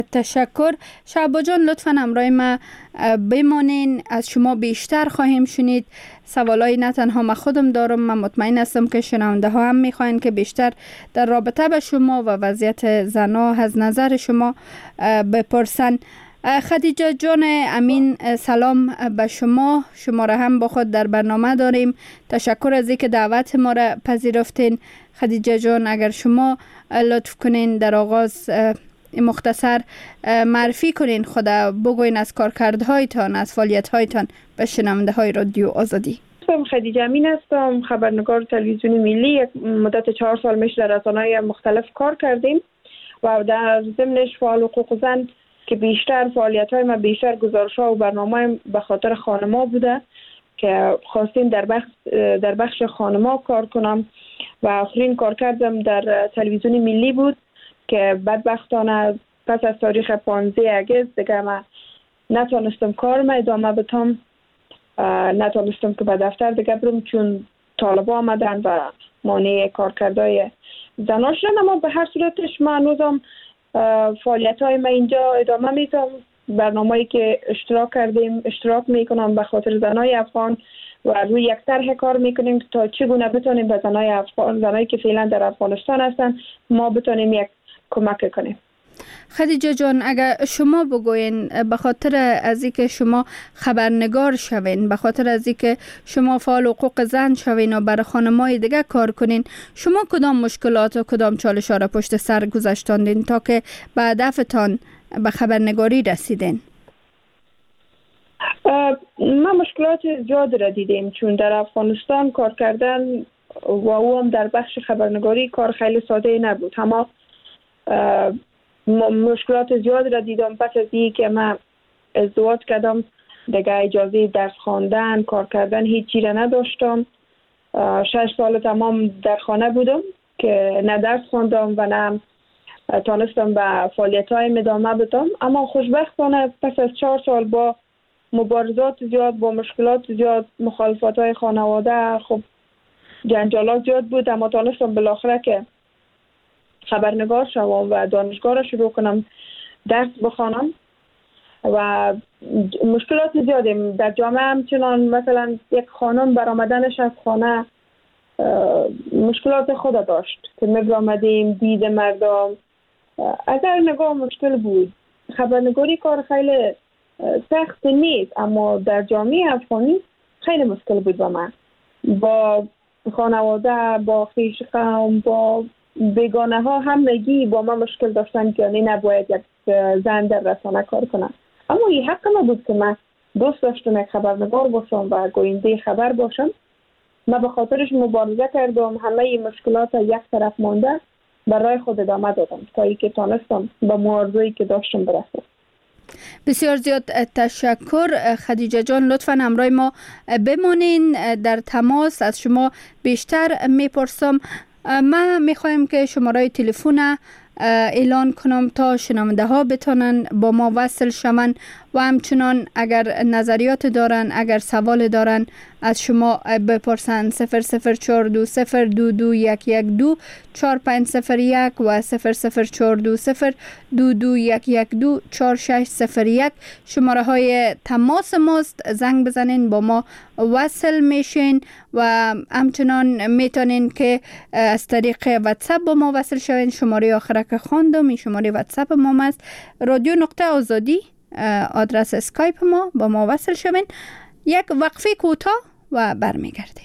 تشکر. شعبا جان لطفاً همراه ما بمانین. از شما بیشتر خواهیم شنید. سوالای نه تنها من خودم دارم، من مطمئن هستم که شنونده ها هم میخواین که بیشتر در رابطه با شما و وضعیت زنا از نظر شما بپرسن. خدیجه جان امین، سلام به شما. شما را هم با خود در برنامه داریم. تشکر از اینکه دعوت ما را پذیرفتین. خدیجه جان، اگر شما لطف کنین در آغاز مختصر معرفی کنین، خدا بگوین از کارکردهایتان، از فعالیت‌هایتان به شنونده های رادیو آزادی. خدیجه امین هستم، خبرنگار تلویزیونی ملی. یک مدت 4 سال میشه در رسانه‌های مختلف کار کردیم و در ضمنش فعال حقوق زن که بیشتر فعالیت‌های ما بیشتر گزارش‌ها و برنامه‌های به خاطر خانم‌ها بوده که خواستیم در بخش خانم‌ها کار کنم و آخرین کار کردم در تلویزیون ملی بود که بدبختانه پس از تاریخ 15 اگست دیگه من نتونستم کار ما ادامه بدم، نتونستم که به دفتر دیگه برم چون طالبا آمدن و مانع کارکردهای زنان شدن. اما به هر صورتش من هنوزم فعالیت‌های ما اینجا ادامه میدم. برنامه‌ای که اشتراک میکنم به خاطر زنای افغان و روی یک طرح کار میکنیم تا چگونه بتونیم به زنای افغان، زنایی که فعلا در افغانستان هستن، ما بتونیم یک کمک کنیم. خدیجه جان، اگر شما بگوین به خاطر از اینکه شما خبرنگار شوین، به خاطر از اینکه شما فعال حقوق زن شوین و برای خانم‌های دیگه کار کنین، شما کدام مشکلات و کدام چالش‌ها را پشت سر گذاشتاندین تا که به هدفتان به خبرنگاری رسیدین؟ ما مشکلات زیاد را دیدیم چون در افغانستان کار کردن و او هم در بخش خبرنگاری کار خیلی ساده نبود. اما مشکلات زیاد را دیدم. پس از این که من ازدواج کردم دیگه اجازه درس خواندن، کار کردن هیچی را نداشتم. 6 سال تمام در خانه بودم که نه درس خواندم و نه تانستم به فعالیت‌های ادامه بدم. اما خوشبختانه پس از 4 سال با مبارزات زیاد، با مشکلات زیاد، مخالفات‌های خانواده، خب جنجالات زیاد بود، اما تانستم بالاخره که خبرنگار شوم و دانشگاه را شروع کنم درس بخوانم. و مشکلات زیادی در جامعه همچنان مثلا یک خانم برآمدنش از خانه مشکلات خود داشت که می‌آمدیم دید مردم از هر نگاه مشکل بود. خبرنگاری کار خیلی سخت نیست، اما در جامعه افغانی خیلی مشکل بود با من، با خانواده، با خویش قوم، با بیگانه ها همگی با من مشکل داشتن که نباید یک زن در رسانه کار کنم. اما این حق ما بود که من دوست داشتم یک خبرنگار باشم و گوینده خبر باشم. من به خاطرش مبارزه کردم، همه این مشکلات یک طرف مانده برای خود ادامه دادم تا اینکه تانستم به موضوعی که داشتم برسم. بسیار زیاد تشکر. خدیجه جان، لطفاً همراه ما بمانین. در تماس از شما بیشتر میپرسم. ما میخوایم که شماره تلفن اعلان کنم تا شنونده ها بتونن با ما وصل شون و همچنان اگر نظریات دارن، اگر سوال دارن از شما بپرسن. 0042022112450 و 0042022112461 شماره های تماس ماست. زنگ بزنین، با ما وصل میشین و همچنان میتونین که از طریق واتساپ با ما وصل شوین. شماره آخره که خواندم این شماره واتساپ ما است، رادیو.آزادی آدرس اسکایپ ما. با ما وصل شوین. یک وقفه کوتاه و برمیگردیم.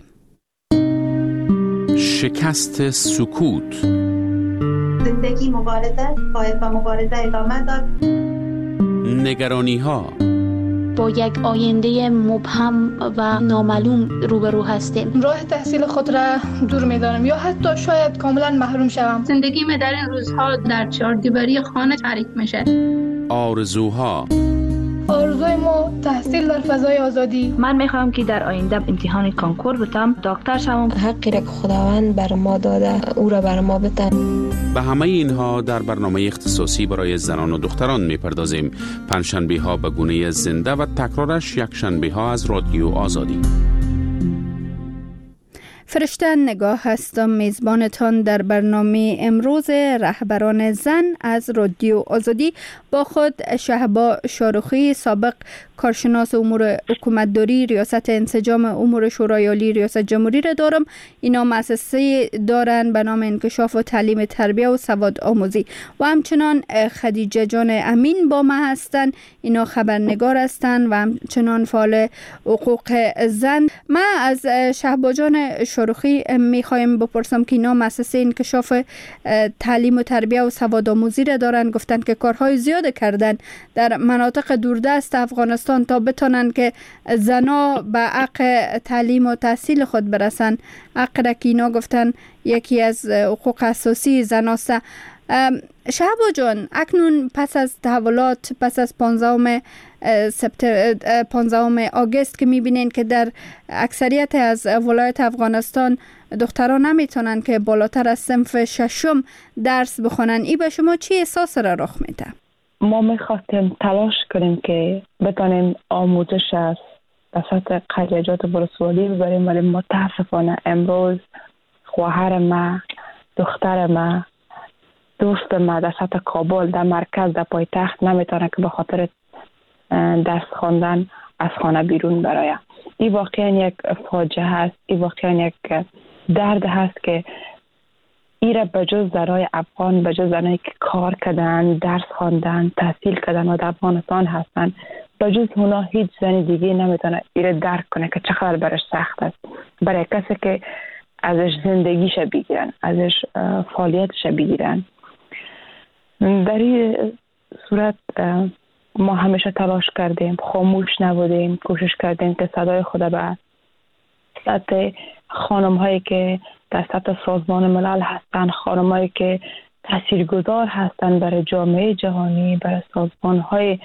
شکست سکوت. زندگی مبارزه، باید با مبارزه ادامه داد. نگرانی ها. با یک آینده مبهم و نامعلوم روبرو هستیم. راه تحصیل خود را دور می‌دانم یا حتی شاید کاملا محروم شوم. زندگی در این روزها در 4 دیواری خانه تعریف میشه. آرزوها. آرزوی ما تحصیل در فضای آزادی. من میخوام که در آینده امتحان کنکور بتم، دکتر شوم. حقی را که خداوند بر ما داده او را بر ما بده. به همه اینها در برنامه اختصاصی برای زنان و دختران میپردازیم. پنجشنبه ها به گونه زنده و تکرارش یک شنبه ها از رادیو آزادی. فرشته نگاه هستم، میزبانتان در برنامه امروز رهبران زن از رادیو آزادی. با خود شهبا شاروخی، سابق کارشناس امور حکومتداری، ریاست انسجام امور شورای عالی ریاست جمهوری را دارم. اینا مؤسسه دارن به نام انکشاف و تعلیم تربیه و سواد آموزی. و همچنان خدیجه جان امین با ما هستن، اینا خبرنگار هستن و همچنان فعال حقوق زن. من از شهبا جان شاروخی میخوایم بپرسم که اینا مؤسسه انکشاف تعلیم و تربیه و سواد آموزی را دارن. گفتن که کارهای زیاد کردن در مناطق دوردست افغانستان تا بتونن که زنا به حق تعلیم و تحصیل خود برسن. حق را که اینا گفتن یکی از حقوق اساسی زناست. شهبا جان، اکنون پس از تحولات، پس از 15 آگوست که میبینین که در اکثریت از ولایت افغانستان دختران نمیتونن که بالاتر از صنف ششم درس بخونن، ای به شما چی احساس را رخ میده؟ ما میخواستیم تلاش کنیم که بتانیم آموزش از سطح قریجات ولسوالی ببریم، ولی متاسفانه امروز خواهر ما، دختر ما، دوست ما در سطح کابل، در مرکز، در پایتخت نمیتونه که به خاطر درس خواندن از خانه بیرون برایه. این واقعا یک فاجعه هست، این واقعا یک درد هست که ایره بجز زنای افغان، بجز زنایی که کار کردن، درس خواندن، تحصیل کردن و در افغانستان هستن، بجز اونا هیچ زن دیگه نمیتونه ایره درک کنه که چقدر برش سخت است. برای کسی که ازش زندگیش بگیرن، ازش فعالیتش بگیرن. در این صورت ما همیشه تلاش کردیم، خاموش نبودیم، کوشش کردیم که صدای خود به سطح خانم هایی که در سطح سازمان ملل هستن، خانم هایی که تاثیرگذار هستن برای جامعه جهانی، برای سازمان های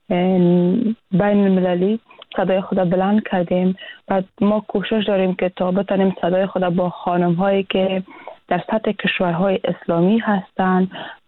بین المللی، صدای خود بلند کردیم. و ما کوشش داریم که تا بتونیم صدای خود با خانم هایی که در سطح کشورهای اسلامی هستن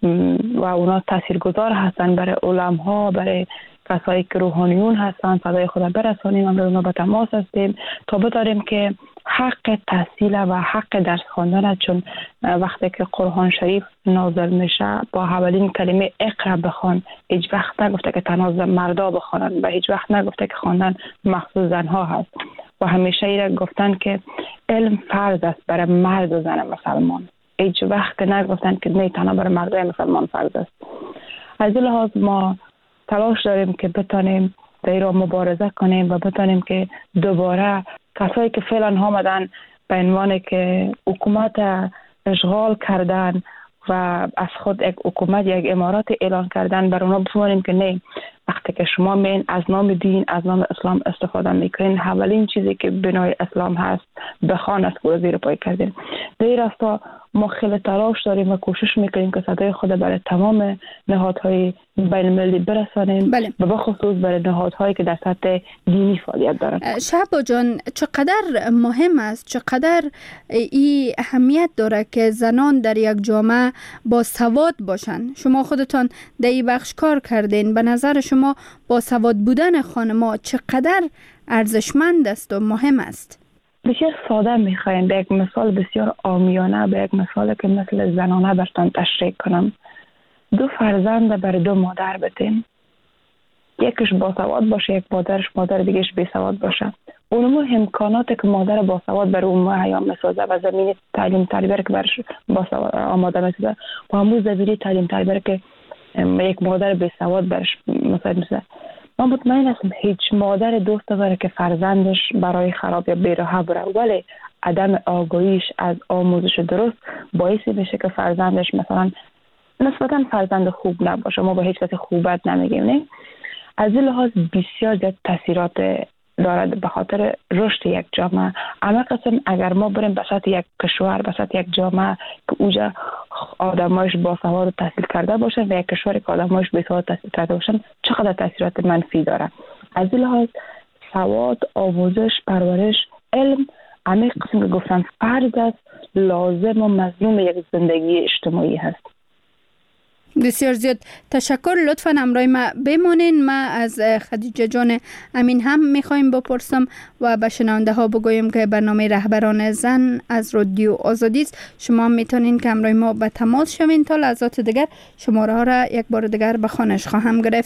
و اونا تاثیرگذار هستن برای علماء، برای کسایی که روحانیون هستن، صدای خود برسانیم. امروز اونا به تماس هستیم تا بتونیم که حق تحصیل و حق درس خواندن، چون وقتی که قرآن شریف نازل میشه با اولین کلمه اقرا بخوان، هیچ وقت نگفته که تنها مردا بخوانن و هیچ وقت نگفته که خواندن مخصوص زنها هست. و همیشه ایره گفتن که علم فرض است برای مرد و زن مسلمان، هیچ وقت نگفتن که نه تنها برای مردای مسلمان فرض است. از این لحاظ ما تلاش داریم که بتانیم در ایران مبارزه کنیم و بتانیم که دوباره کسایی که فعلا آمدن به عنوان که حکومت اشغال کردن و از خود یک حکومت، یک امارات اعلان کردن، بر اونا بفهمونیم که نه، وقتی که شما میین از نام دین، از نام اسلام استفاده میکنین، اولین چیزی که بنای اسلام هست بخوان است که زیر پای کردین. در این راستا ما خیلی تلاش داریم و کوشش میکنیم که صدای خود برای تمام نهادهای بین المللی برسانیم، بله. و بخصوص برای نهادهایی که در سطح دینی فعالیت دارن. شهبا جان، چقدر مهم است، چقدر این اهمیت داره که زنان در یک جامعه با سواد باشن؟ شما خودتان در این بخش کار کردین، به نظر شما با سواد بودن خانم‌ها چقدر ارزشمند است و مهم است؟ بسیار ساده میخوایم به یک مثال بسیار عامیانه، به یک مثال که مثل زنانه برتان تشریح کنم. 2 فرزند برای 2 مادر بدین، یکیش باسواد باشه، یک مادر دیگهش بی سواد باشه. اونمو امکانات که مادر باسواد برای اون مهیا میسازه و زمینی تعلیم تربیت که برش باسواد آماده میسازه و همون زمینی تعلیم تربیت که یک مادر بی سواد برش مساعد میسازه. من مطمئن هستم هیچ مادر دوست داره که فرزندش برای خراب یا بی‌راه بره، ولی عدم آگاهیش از آموزش درست باعث میشه که فرزندش مثلا نسبتا فرزند خوب نباشه. ما با هیچ کسی خوبت نمیگیم، نه؟ از این لحاظ بسیار زیاد تاثیرات دارد به خاطر رشد یک جامعه. اما قسم اگر ما بریم به سطح یک کشور، به سطح یک جامعه که اوجا آدمایش با سواد و تحصیل کرده باشن و یک کشوری که آدمایش بی سواد تحصیل کرده باشن، چقدر تاثیرات منفی داره. از این لحاظ سواد، آموزش، پرورش، علم همه قسم که گفتن فرض است، لازم و مظلوم یک زندگی اجتماعی هست. بسیار زیاد تشکر. لطفاً همراه ما بمانین. ما از خدیجه جان امین هم میخوایم بپرسم و به شنونده ها بگویم که برنامه رهبران زن از رادیو آزادی است. شما میتونین که همراه ما به تماس شوین. تا لحظات دیگر شماره ها را یک بار دیگر به خوانش خواهم گرفت.